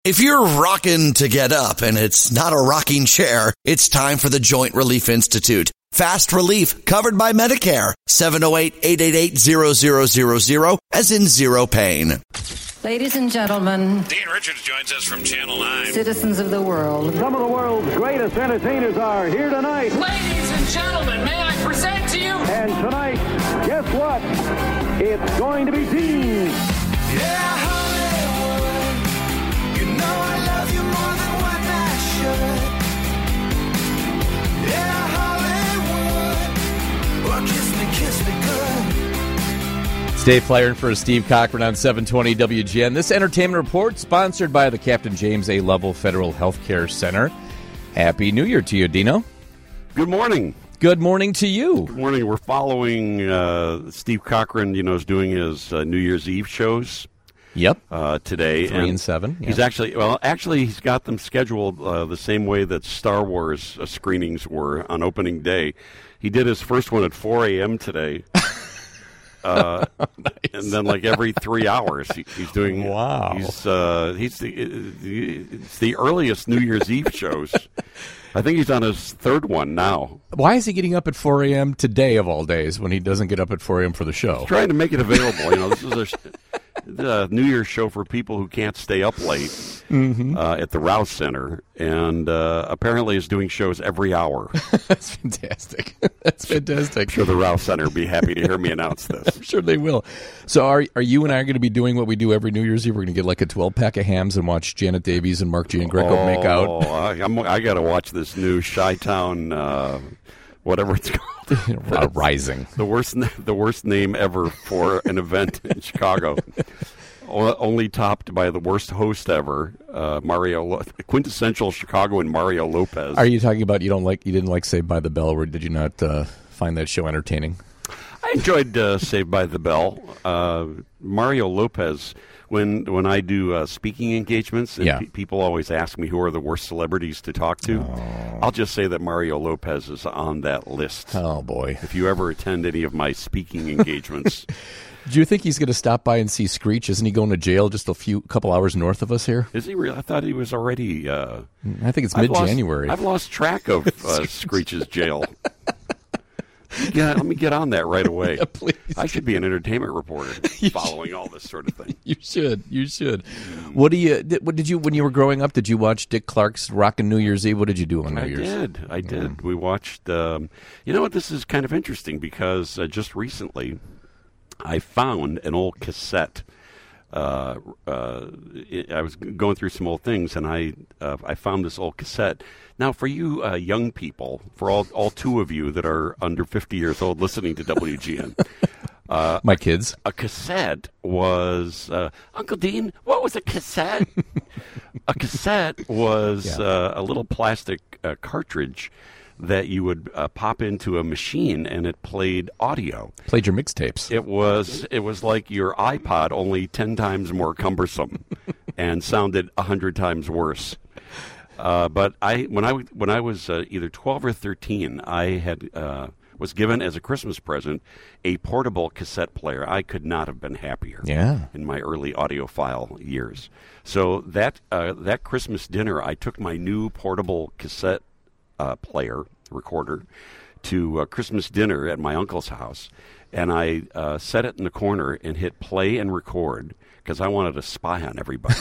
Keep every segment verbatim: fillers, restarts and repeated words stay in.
If you're rocking to get up and it's not a rocking chair, it's time for the Joint Relief Institute. Fast relief covered by Medicare. seven oh eight, eight eight eight, zero zero zero zero, as in zero pain. Ladies and gentlemen, Dean Richards joins us from Channel nine. Citizens of the world. Some of the world's greatest entertainers are here tonight. Ladies and gentlemen, may I present to you? And tonight, guess what? It's going to be Dean. Yeah, Hollywood, you know I love you more than what I should. Yeah, Hollywood, well, kiss me, kiss me good. It's Dave Flyer for Steve Cochran on seven twenty W G N. This entertainment report sponsored by the Captain James A. Lovell Federal Healthcare Center. Happy New Year to you, Dino. Good morning. Good morning to you. Good morning. We're following uh, Steve Cochran, you know, is doing his uh, New Year's Eve shows. Yep. Uh, today. Three and, and seven. He's yeah. actually, well, actually, he's got them scheduled uh, the same way that Star Wars uh, screenings were on opening day. He did his first one at four a.m. today. Uh, nice. And then, like every three hours, he, he's doing. Wow. He's uh, he's the it's the earliest New Year's Eve shows. I think he's on his third one now. Why is he getting up at four a.m. today of all days when he doesn't get up at four a.m. for the show? He's trying to make it available. You know, this is a, a New Year's show for people who can't stay up late mm-hmm. uh, at the Rouse Center, and uh, apparently is doing shows every hour. That's fantastic. That's fantastic. I'm sure the Rouse Center will be happy to hear me announce this. I'm sure they will. So are are you and I going to be doing what we do every New Year's Eve? We're going to get like a twelve-pack of hams and watch Janet Davies and Mark Giangreco oh, make out? I, I'm, I got to watch this new Chi-Town, uh, whatever it's called. uh, Rising. The worst, the worst name ever for an event in Chicago. O- only topped by the worst host ever, uh, Mario, Lo- quintessential Chicagoan Mario Lopez. Are you talking about you don't like you didn't like Saved by the Bell, or did you not uh, find that show entertaining? I enjoyed uh, Saved by the Bell. Uh, Mario Lopez. When when I do uh, speaking engagements, and yeah. pe- people always ask me who are the worst celebrities to talk to, oh. I'll just say that Mario Lopez is on that list. Oh, boy. If you ever attend any of my speaking engagements. Do you think he's going to stop by and see Screech? Isn't he going to jail just a few couple hours north of us here? Is he real? I thought he was already... Uh, I think it's I've mid-January. Lost, I've lost track of uh, Screech's jail. Yeah, let me get on that right away. Yeah, please. I should be an entertainment reporter following all this sort of thing. You should. You should. What do you? Did, what did you when you were growing up? Did you watch Dick Clark's Rockin' New Year's Eve? What did you do on New I Year's? I did. I did. Yeah. We watched. Um, you know what? This is kind of interesting because uh, just recently, I found an old cassette. Uh, uh, it, I was going through some old things, and I uh, I found this old cassette. Now, for you uh, young people, for all all two of you that are under fifty years old listening to W G N, uh, my kids, a cassette was uh, Uncle Dean. What was a cassette? A cassette was Yeah. uh, a little plastic uh, cartridge that you would uh, pop into a machine, and it played audio. Played your mixtapes. It was it was like your iPod, only ten times more cumbersome, and sounded a hundred times worse. Uh, but I when I when I was uh, either twelve or thirteen, I had uh, was given as a Christmas present a portable cassette player. I could not have been happier. Yeah. In my early audiophile years. So that uh, that Christmas dinner, I took my new portable cassette uh, player recorder to uh, Christmas dinner at my uncle's house, and I uh, set it in the corner and hit play and record because I wanted to spy on everybody.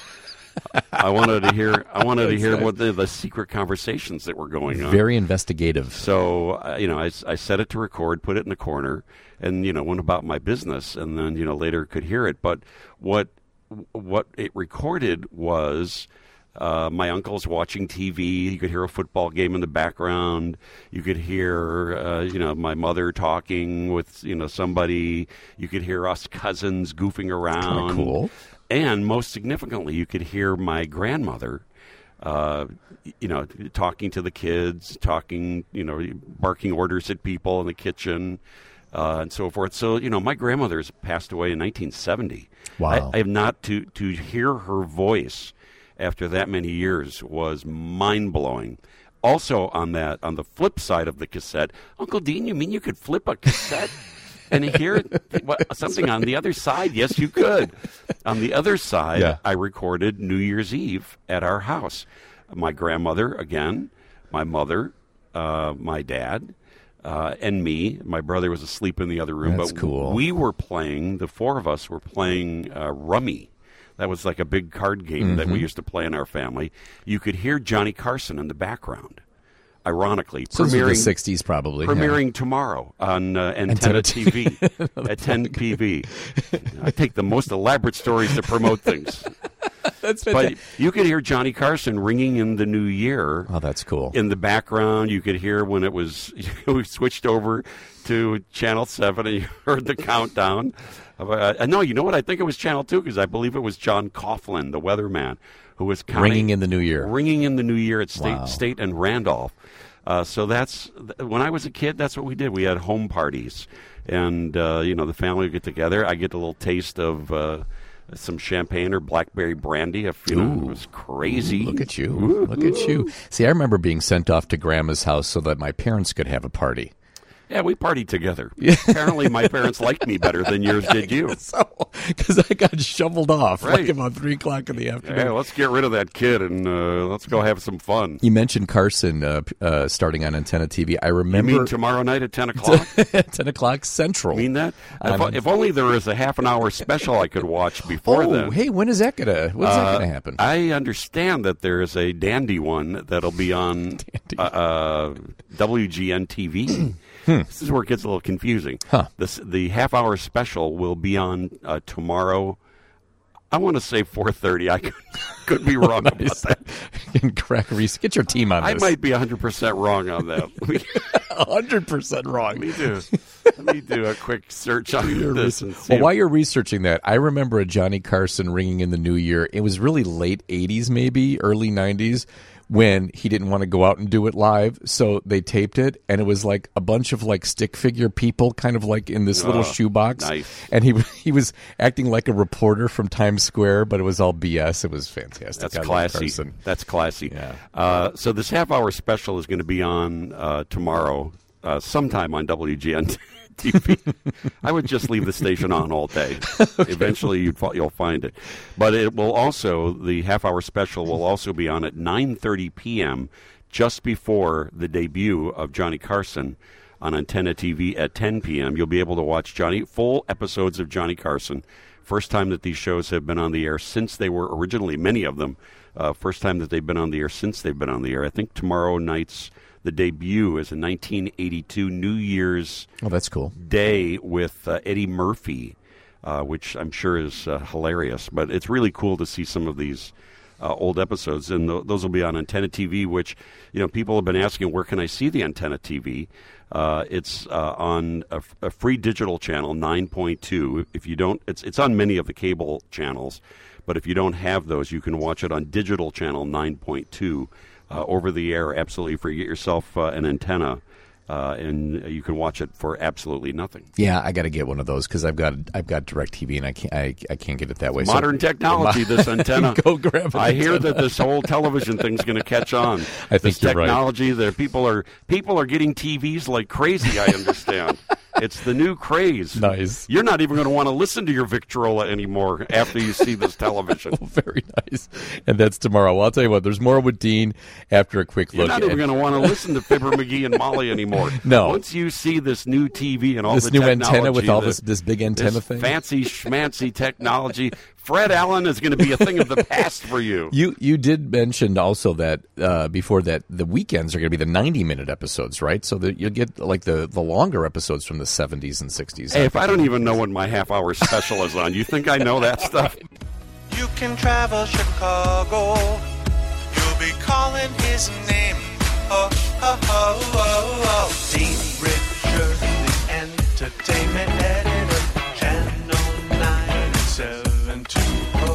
I wanted to hear. I wanted to hear what the, the secret conversations that were going on. Very investigative. So uh, you know, I, I set it to record, put it in the corner, and you know, went about my business. And then you know, later could hear it. But what what it recorded was uh, my uncle's watching T V. You could hear a football game in the background. You could hear uh, you know my mother talking with you know somebody. You could hear us cousins goofing around. Kinda cool. And most significantly, you could hear my grandmother, uh, you know, talking to the kids, talking, you know, barking orders at people in the kitchen, uh, and so forth. So, you know, my grandmother's passed away in nineteen seventy. Wow. I, I have not to to hear her voice after that many years was mind blowing. Also, on that, on the flip side of the cassette, Uncle Dean, you mean you could flip a cassette and hear what, something on the other side. Yes, you could. On the other side, Yeah. I recorded New Year's Eve at our house. My grandmother, again, my mother, uh, my dad, uh, and me. My brother was asleep in the other room. That's but cool. We were playing, the four of us were playing uh, Rummy. That was like a big card game Mm-hmm. that we used to play in our family. You could hear Johnny Carson in the background, ironically. So this was the premiering, sixties, probably. premiering tomorrow on uh, Antenna, Antenna T V at ten P V. I take the most elaborate stories to promote things. That's But fantastic. you could hear Johnny Carson ringing in the new year. Oh, that's cool. In the background, you could hear when it was, we switched over to Channel seven and you heard the countdown. Uh, no, you know what? I think it was Channel two because I believe it was John Coughlin, the weatherman, who was counting, Ringing in the new year. Ringing in the new year at State, Wow. State and Randolph. Uh, so that's, when I was a kid, that's what we did. We had home parties. And, uh, you know, the family would get together. I get a little taste of uh, some champagne or blackberry brandy. If, you know, it was crazy. Look at you. Ooh. Look at you. See, I remember being sent off to Grandma's house so that my parents could have a party. Yeah, we partied together. Apparently, my parents liked me better than yours did you. So, because I got shoveled off like Right. about three o'clock in the afternoon. Hey, let's get rid of that kid and uh, let's go have some fun. You mentioned Carson uh, p- uh, starting on Antenna T V. I You remember mean tomorrow night at ten o'clock? at ten o'clock Central. mean that? If, Um, if only there was a half an hour special I could watch before oh, then. hey, when is that gonna? When is that Uh, gonna happen? I understand that there is a dandy one that'll be on uh, uh, W G N T V. This is where it gets a little confusing. Huh. This, the half-hour special will be on uh, tomorrow. I want to say four thirty. I could, could be wrong about that. Correct, Reese. Get your team on I this. might be one hundred percent wrong on that. Let me, hundred percent wrong. let me do let me do a quick search on this. And see Well, if- while you're researching that, I remember a Johnny Carson ringing in the new year. It was really late eighties, maybe early nineties, when he didn't want to go out and do it live, so they taped it, and it was like a bunch of like stick figure people, kind of like in this little Oh, shoebox. nice. And he he was acting like a reporter from Times Square, but it was all B S. It was fantastic. That's I love classy. Carson. That's classy. Yeah. Uh, so this half-hour special is going to be on uh, tomorrow, uh, sometime on W G N T V. I would just leave the station on all day. Eventually, you'd, fi- you'll find it. But it will also, the half-hour special will also be on at nine thirty p.m., just before the debut of Johnny Carson on Antenna T V at ten p.m. You'll be able to watch Johnny full episodes of Johnny Carson. First time that these shows have been on the air since they were originally, many of them, uh, first time that they've been on the air since they've been on the air. I think tomorrow night's, the debut is a nineteen eighty-two New Year's Oh, that's cool. Day with uh, Eddie Murphy, uh, which I'm sure is uh, hilarious. But it's really cool to see some of these uh, old episodes, and th- those will be on Antenna T V, which, you know, people have been asking, where can I see the Antenna T V? Uh, it's uh, on a, f- a free digital channel, nine point two. If you don't, it's it's on many of the cable channels, but if you don't have those, you can watch it on digital channel nine point two uh, over the air, absolutely free. Get yourself uh, an antenna. Uh, and you can watch it for absolutely nothing. Yeah, I got to get one of those because I've got I've got DirecTV and I can't I, I can't get it that way. So- Modern technology, this antenna. Go grab an I hear antenna. that this whole television thing's going to catch on. I think this you're right. technology, that people are people are getting T Vs like crazy. I understand. It's the new craze. Nice. You're not even going to want to listen to your Victrola anymore after you see this television. Very nice. And that's tomorrow. Well, I'll tell you what, there's more with Dean after a quick You're look. not even at- going to want to listen to Fibber McGee and Molly anymore. No. Once you see this new T V and all This the new technology, antenna with all the- this- this big antenna this thing? fancy schmancy technology, Fred Allen is going to be a thing of the past for you. You you did mention also that uh, before that the weekends are going to be the ninety minute episodes, right? So that you'll get like the, the longer episodes from the seventies and sixties. Hey, if I don't even know when my half hour special is on, you think I know that stuff? You can travel Chicago. You'll be calling his name. Oh, oh, oh, oh, oh. Dean Richard, the entertainment editor. Channel nine seven two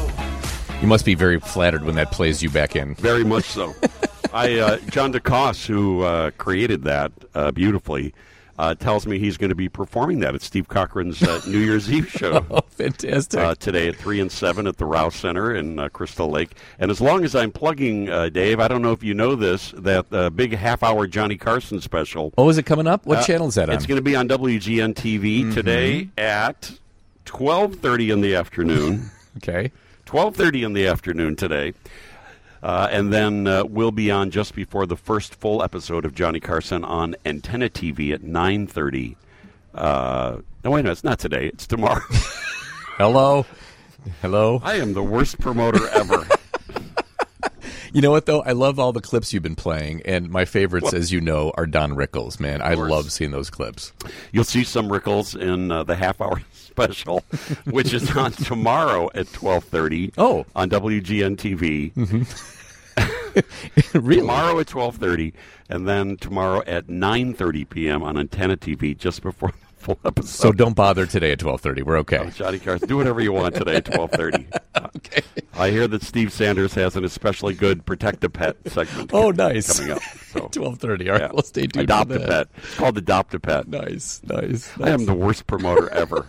oh. You must be very flattered when that plays you back in. Very much so. I uh, John DeCoste, who uh, created that uh, beautifully, uh, tells me he's going to be performing that at Steve Cochran's uh, New Year's Eve show. Oh, fantastic. Uh, today at three and seven at the Rouse Center in uh, Crystal Lake. And as long as I'm plugging, uh, Dave, I don't know if you know this, that uh, big half-hour Johnny Carson special. Oh, is it coming up? What uh, channel is that on? It's going to be on W G N T V mm-hmm. today at twelve thirty in the afternoon. Okay. twelve thirty in the afternoon today. Uh, and then uh, we'll be on just before the first full episode of Johnny Carson on Antenna T V at nine thirty. Uh, no, wait a minute. It's not today. It's tomorrow. Hello. Hello. I am the worst promoter ever. You know what, though? I love all the clips you've been playing, and my favorites, what? as you know, are Don Rickles, man. I love seeing those clips. You'll see some Rickles in uh, the half-hour special, which is on tomorrow at twelve thirty oh. on W G N T V. Mm-hmm. Really? Tomorrow at twelve thirty, and then tomorrow at nine thirty p.m. on Antenna T V, just before the full episode. So don't bother today at twelve thirty. We're okay. Oh, Johnny Carson, do whatever you want today at twelve thirty. Okay. I hear that Steve Sanders has an especially good Protect a Pet segment. Oh, nice. Coming up. So, twelve thirty. All right, yeah. we'll stay tuned Adopt for a that. Pet. It's called Adopt a Pet. Nice, nice, nice. I am the worst promoter ever.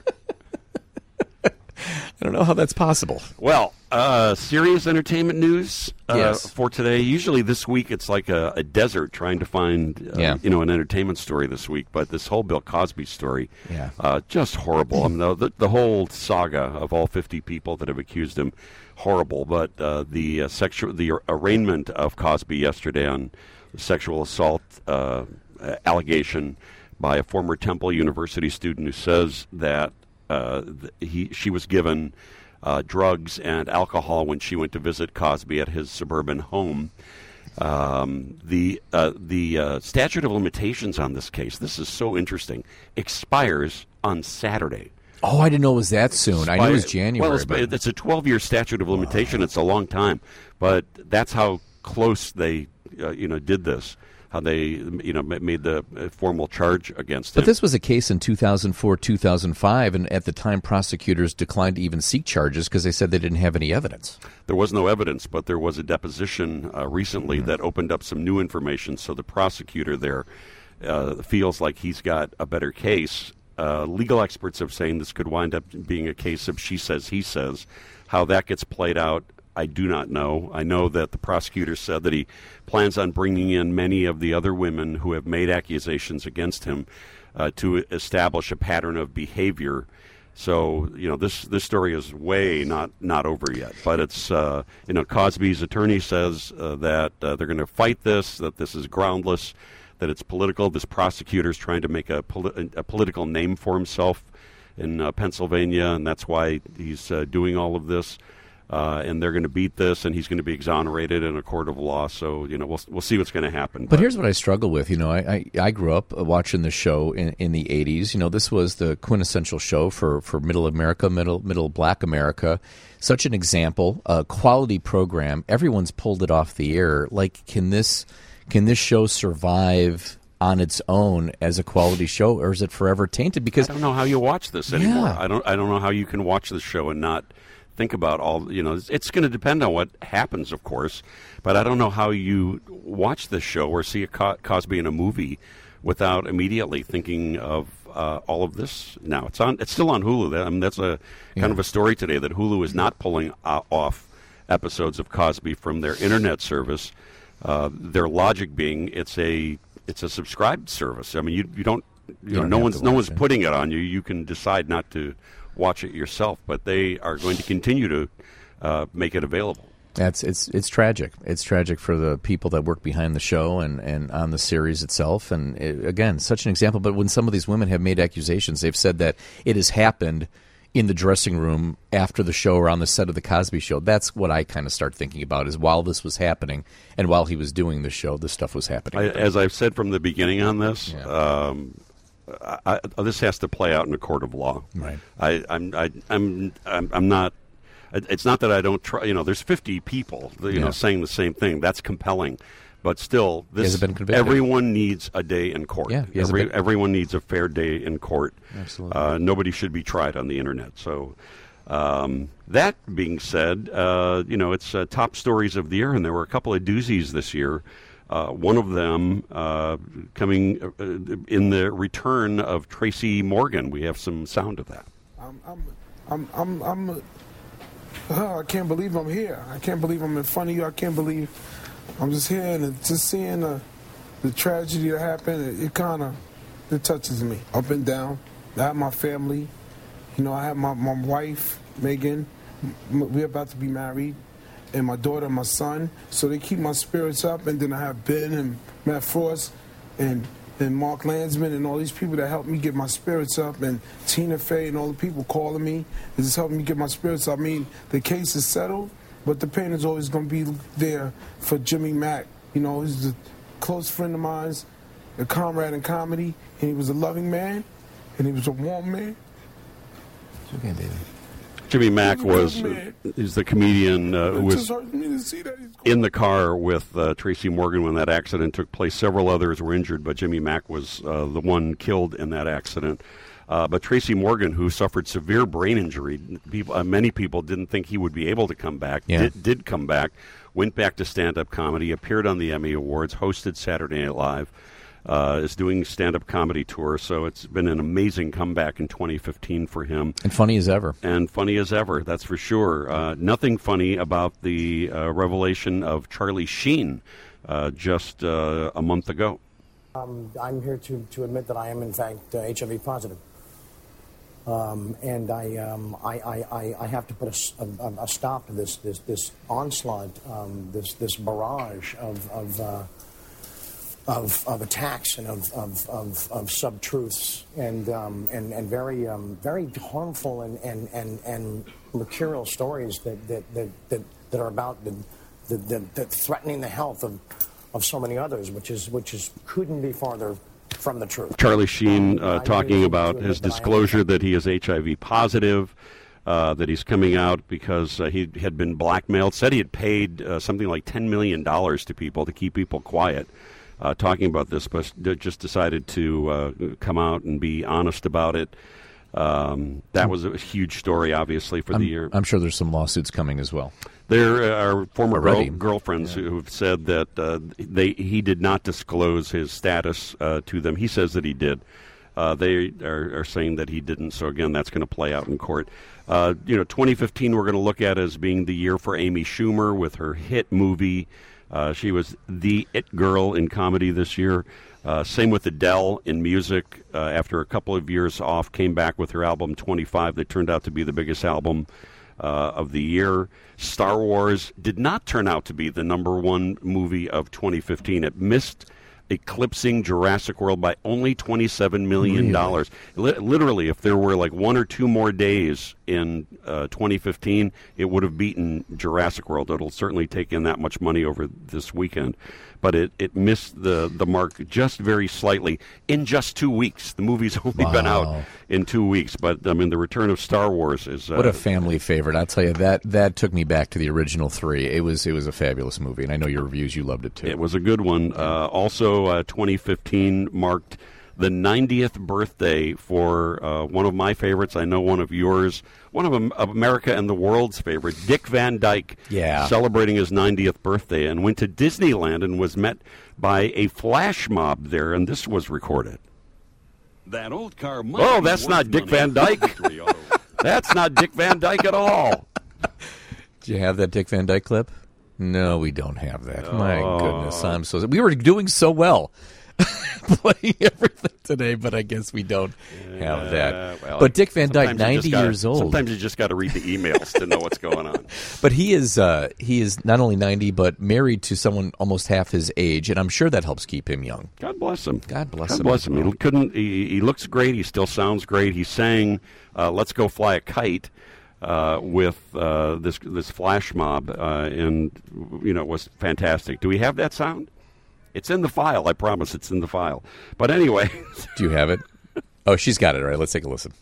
I don't know how that's possible. Well, uh, serious entertainment news uh, yes. for today. Usually this week it's like a, a desert trying to find uh, yeah. you know, an entertainment story this week. But this whole Bill Cosby story, yeah. uh, just horrible. I mean, the, the whole saga of all fifty people that have accused him, horrible. But uh, the uh, sexual the arraignment of Cosby yesterday on sexual assault uh, allegation by a former Temple University student who says that Uh, he she was given uh, drugs and alcohol when she went to visit Cosby at his suburban home. Um, the uh, the uh, statute of limitations on this case, this is so interesting, expires on Saturday. Oh, I didn't know it was that soon. I knew it was January. Well, it's, but... it's a twelve-year statute of limitation. Wow. It's a long time, but that's how close they uh, you know did this. How they, you know, made the formal charge against him. But this was a case in two thousand four, two thousand five, and at the time prosecutors declined to even seek charges because they said they didn't have any evidence. There was no evidence, but there was a deposition uh, recently mm-hmm. that opened up some new information, so the prosecutor there uh, feels like he's got a better case. Uh, legal experts have saying this could wind up being a case of she says, he says. How that gets played out, I do not know. I know that the prosecutor said that he plans on bringing in many of the other women who have made accusations against him uh, to establish a pattern of behavior. So, you know, this this story is way not, not over yet. But it's, uh, you know, Cosby's attorney says uh, that uh, they're going to fight this, that this is groundless, that it's political. This prosecutor is trying to make a, poli- a political name for himself in uh, Pennsylvania, and that's why he's uh, doing all of this. Uh, and they're going to beat this, and he's going to be exonerated in a court of law. So, you know, we'll we'll see what's going to happen. But, but here's what I struggle with. You know, I, I, I grew up watching the show in, in the eighties. You know, this was the quintessential show for, for middle America, middle middle black America. Such an example, a quality program. Everyone's pulled it off the air. Like, can this can this show survive on its own as a quality show, or is it forever tainted? Because I don't know how you watch this anymore. Yeah. I don't I don't know how you can watch this show and not think about all, you know, it's, it's going to depend on what happens, of course, but I don't know how you watch this show or see a Co- Cosby in a movie without immediately thinking of uh, all of this. Now, it's on. It's still on Hulu. I mean, that's a yeah. kind of a story today that Hulu is not pulling uh, off episodes of Cosby from their internet service. Uh, their logic being it's a it's a subscribed service. I mean, you you don't you, you know don't no one's no one's it. putting it on you. You can decide not to watch it yourself, but they are going to continue to uh, make it available. That's it's it's tragic. It's tragic for the people that work behind the show and, and on the series itself. And it, again, such an example. But when some of these women have made accusations, they've said that it has happened in the dressing room after the show or on the set of the Cosby Show. That's what I kind of start thinking about is while this was happening and while he was doing the show, this stuff was happening. I, as I've said from the beginning on this, yeah. um, I, I, this has to play out in a court of law. Right. I, I'm, I, I'm, I'm, I'm not. It's not that I don't try. You know, there's fifty people, you yeah. know, saying the same thing. That's compelling, but still, this He hasn't been convicted. Everyone needs a day in court. Yeah, he hasn't Every, been- everyone needs a fair day in court. Absolutely. Uh, nobody should be tried on the internet. So, um, that being said, uh, you know, it's uh, top stories of the year, and there were a couple of doozies this year. Uh, one of them uh, coming uh, in the return of Tracy Morgan. We have some sound of that. I'm, I'm, I'm, I'm, I'm uh, I can't believe I'm here. I can't believe I'm in front of you. I can't believe I'm just here and just seeing the, the tragedy that happened. It, it kind of, it touches me up and down. I have my family. You know, I have my, my wife, Megan. We're about to be married. And my daughter and my son, so they keep my spirits up. And then I have Ben and Matt Frost and, and Mark Landsman and all these people that help me get my spirits up, and Tina Fey and all the people calling me. It's just helping me get my spirits up. I mean, the case is settled, but the pain is always going to be there for Jimmy Mack. You know, he's a close friend of mine, a comrade in comedy, and he was a loving man, and he was a warm man. It's okay, baby. Jimmy Mack was is the comedian uh, who was in the car with uh, Tracy Morgan when that accident took place. Several others were injured, but Jimmy Mack was uh, the one killed in that accident. Uh, but Tracy Morgan, who suffered severe brain injury, people, uh, many people didn't think he would be able to come back. Yeah. Did, did come back, went back to stand-up comedy, appeared on the Emmy Awards, hosted Saturday Night Live. Uh, is doing stand-up comedy tour, so it's been an amazing comeback in twenty fifteen for him. And funny as ever. And funny as ever, that's for sure. Uh, nothing funny about the uh, revelation of Charlie Sheen uh, just uh, a month ago. Um, I'm here to, to admit that I am, in fact, uh, H I V positive. Um, and I, um, I, I, I have to put a, a, a stop to this, this, this onslaught, um, this, this barrage of... of uh, Of, of attacks and of of, of, of sub-truths and um, and and very um, very harmful and, and, and, and mercurial stories that that, that, that, that are about the, the, the, the threatening the health of, of so many others, which is which is couldn't be farther from the truth. Charlie Sheen uh, talking about his disclosure that he is H I V positive. Uh, that he's coming out because uh, he had been blackmailed. Said he had paid uh, something like ten million dollars to people to keep people quiet. Uh, talking about this, but just decided to uh, come out and be honest about it. Um, that was a huge story, obviously, for I'm, the year. I'm sure there's some lawsuits coming as well. There are former girl, Already. girlfriends Yeah. who have said that uh, they he did not disclose his status uh, to them. He says that he did. Uh, they are, are saying that he didn't. So, again, that's going to play out in court. Uh, you know, twenty fifteen we're going to look at as being the year for Amy Schumer with her hit movie. Uh, she was the it girl in comedy this year. Uh, same with Adele in music. Uh, after a couple of years off, came back with her album twenty-five that turned out to be the biggest album uh, of the year. Star Wars did not turn out to be the number one movie of twenty fifteen. It missed eclipsing Jurassic World by only twenty-seven million dollars. Really? L- literally, if there were like one or two more days in uh, twenty fifteen, it would have beaten Jurassic World. It'll certainly take in that much money over this weekend. But it, it missed the, the mark just very slightly in just two weeks. The movie's only Wow. been out in two weeks. But, I mean, the return of Star Wars is... Uh, What a family favorite. I'll tell you, that that took me back to the original three. It was it was a fabulous movie, and I know your reviews, you loved it too. It was a good one. Uh, also, uh, twenty fifteen marked the ninetieth birthday for uh, one of my favorites. I know one of yours, one of, um, of America and the world's favorite, Dick Van Dyke, Yeah. celebrating his ninetieth birthday and went to Disneyland and was met by a flash mob there, and this was recorded. That old car might Oh, be that's worth not Dick money. Van Dyke. That's not Dick Van Dyke at all. Do you have that Dick Van Dyke clip? No, we don't have that. My Oh. goodness, I'm so... We were doing so well playing everything today, but I guess we don't have that. Uh, well, but Dick Van Dyke, sometimes you just ninety gotta- years old. Sometimes you just got to read the emails to know what's going on. But he is uh, he is not only ninety, but married to someone almost half his age, and I'm sure that helps keep him young. God bless him. God bless God him. bless him. He couldn't. He, he looks great. He still sounds great. He sang uh, "Let's Go Fly a Kite" uh, with uh, this this flash mob, uh, and you know, it was fantastic. Do we have that sound? It's in the file. I promise. It's in the file. But anyway, Do you have it? Oh, she's got it. All right, let's take a listen.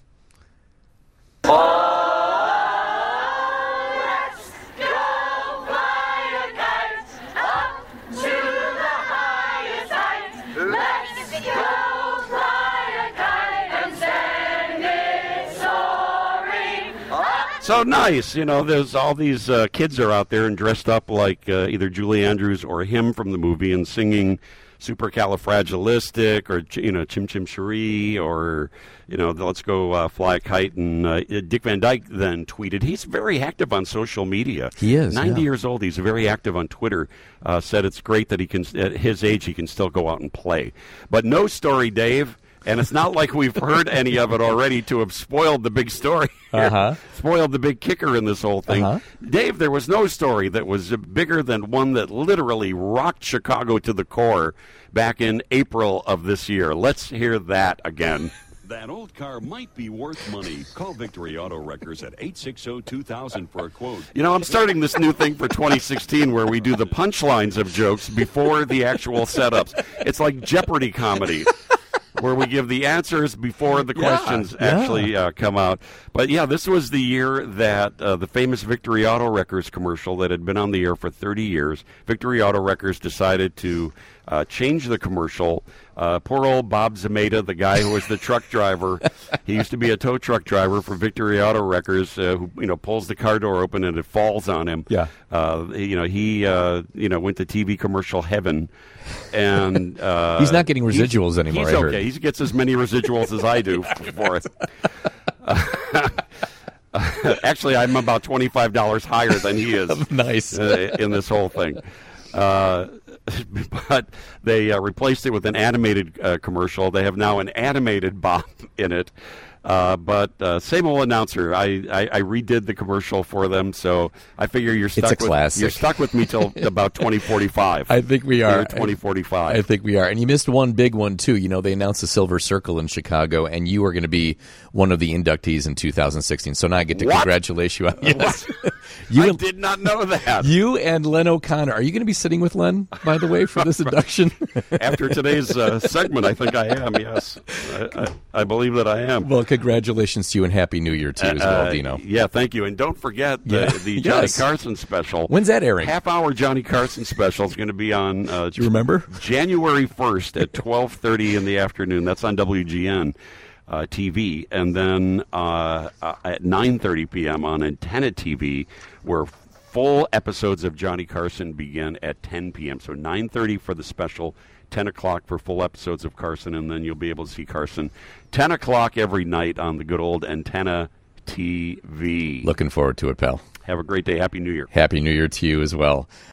So nice, you know. There's all these uh, kids are out there and dressed up like uh, either Julie Andrews or him from the movie and singing Supercalifragilistic or you know Chim Chim Cherie or you know Let's Go uh, Fly a Kite. And uh, Dick Van Dyke then tweeted. He's very active on social media. He is ninety yeah. years old. He's very active on Twitter. Uh, said it's great that he can at his age he can still go out and play. But no story, Dave. And it's not like we've heard any of it already to have spoiled the big story here. Uh-huh. Spoiled the big kicker in this whole thing. Uh-huh. Dave, there was no story that was bigger than one that literally rocked Chicago to the core back in April of this year. Let's hear that again. That old car might be worth money. Call Victory Auto Wreckers at eight six zero, two thousand for a quote. You know, I'm starting this new thing for twenty sixteen where we do the punchlines of jokes before the actual setups. It's like Jeopardy comedy, where we give the answers before the questions yeah, actually yeah. Uh, come out. But yeah, this was the year that uh, the famous Victory Auto Wreckers commercial that had been on the air for thirty years, Victory Auto Wreckers decided to uh, change the commercial. Uh, poor old Bob Zameda, the guy who was the truck driver, he used to be a tow truck driver for Victory Auto Wreckers, uh, who you know pulls the car door open and it falls on him. Yeah, uh, you know he uh, you know went to T V commercial heaven, and uh, he's not getting residuals he's, anymore. He's I okay. heard. He gets as many residuals as I do for it. Uh, actually, I'm about twenty-five dollars higher than he is. Nice uh, in this whole thing. Uh, but they uh, replaced it with an animated uh, commercial. They have now an animated Bob in it. Uh, but uh, same old announcer. I, I, I redid the commercial for them, so I figure you're stuck. It's a with, classic. You're stuck with me till about twenty forty-five. I think we are. twenty forty-five. I think we are. And you missed one big one, too. You know, they announced the Silver Circle in Chicago, and you are going to be one of the inductees in two thousand sixteen. So now I get to What? congratulate you. On, yes. you I and, did not know that. You and Len O'Connor. Are you going to be sitting with Len, by the way, for this induction? After today's uh, segment, I think I am, yes. I, I, I believe that I am. Well, congratulations to you and Happy New Year, too, as well, uh, Dino. Yeah, thank you. And don't forget the, Yeah. the Johnny Yes. Carson special. When's that airing? Half-hour Johnny Carson special is going to be on uh, Do you remember? January first at twelve thirty in the afternoon. That's on W G N uh, T V. And then uh, uh, at nine thirty p.m. on Antenna T V, where full episodes of Johnny Carson begin at ten p.m. So nine thirty for the special, ten o'clock for full episodes of Carson, and then you'll be able to see Carson ten o'clock every night on the good old Antenna T V. Looking forward to it, pal. Have a great day. Happy New Year. Happy New Year to you as well.